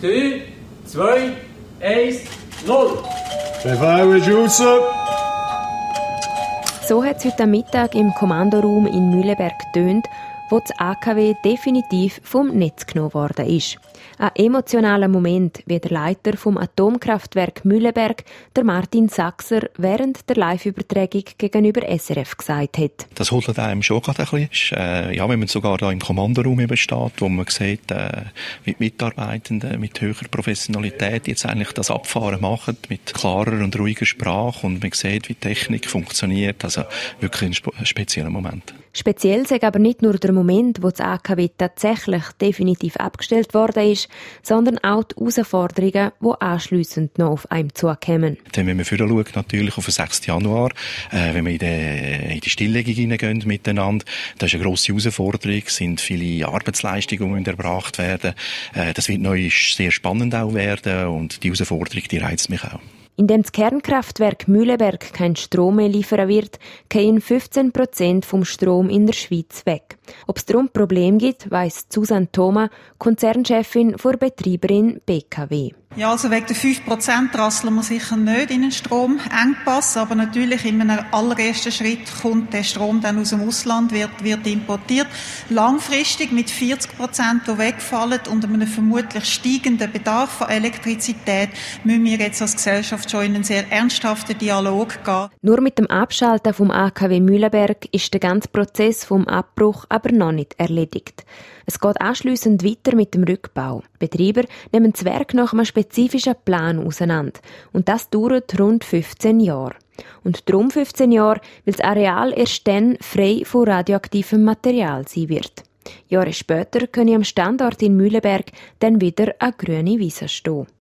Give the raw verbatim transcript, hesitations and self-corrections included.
drei, zwei, eins, null. Befehl ist raus. So hat es heute Mittag im Kommandoraum in Mühleberg getönt, wo das A K W definitiv vom Netz genommen worden ist. Ein emotionaler Moment, wie der Leiter vom Atomkraftwerk Mühleberg, der Martin Sachser, während der Live-Übertragung gegenüber S R F gesagt hat. Das holt einem schon gerade ein bisschen. Äh, ja, wenn man sogar da im Kommandoraum eben steht, wo man sieht, äh, wie die Mitarbeitenden mit höherer Professionalität jetzt eigentlich das Abfahren machen, mit klarer und ruhiger Sprache, und man sieht, wie die Technik funktioniert. Also wirklich ein, spe- ein spezieller Moment. Speziell sei aber nicht nur der Moment, wo das A K W tatsächlich definitiv abgestellt worden ist, sondern auch die Herausforderungen, die anschliessend noch auf einem zukommen. Dann, wenn wir vorher schauen, natürlich auf den sechsten Januar, äh, wenn wir in die, in die Stilllegung hineingehen miteinander, das ist eine grosse Herausforderung, es sind viele Arbeitsleistungen, die erbracht werden. Äh, das wird neu sehr spannend auch werden, und die Herausforderung, die reizt mich auch. Indem das Kernkraftwerk Mühleberg keinen Strom mehr liefern wird, gehen fünfzehn Prozent vom Strom in der Schweiz weg. Ob es darum Probleme gibt, weiss Susanne Thoma, Konzernchefin der Betreiberin B K W. Ja, also wegen der fünf Prozent rasseln wir sicher nicht in einen Stromengpass, aber natürlich in einem allerersten Schritt kommt der Strom dann aus dem Ausland, wird, wird importiert. Langfristig mit vierzig Prozent, die wegfallen, und einem vermutlich steigenden Bedarf an Elektrizität, müssen wir jetzt als Gesellschaft schon in einen sehr ernsthaften Dialog gehen. Nur mit dem Abschalten vom A K W Mühleberg ist der ganze Prozess vom Abbruch aber noch nicht erledigt. Es geht anschliessend weiter mit dem Rückbau. Die Betreiber nehmen das Werk nach einem spezifischen Plan auseinander. Und das dauert rund fünfzehn Jahre. Und darum fünfzehn Jahre, weil das Areal erst dann frei von radioaktivem Material sein wird. Jahre später können am Standort in Mühleberg dann wieder eine grüne Wiese stehen.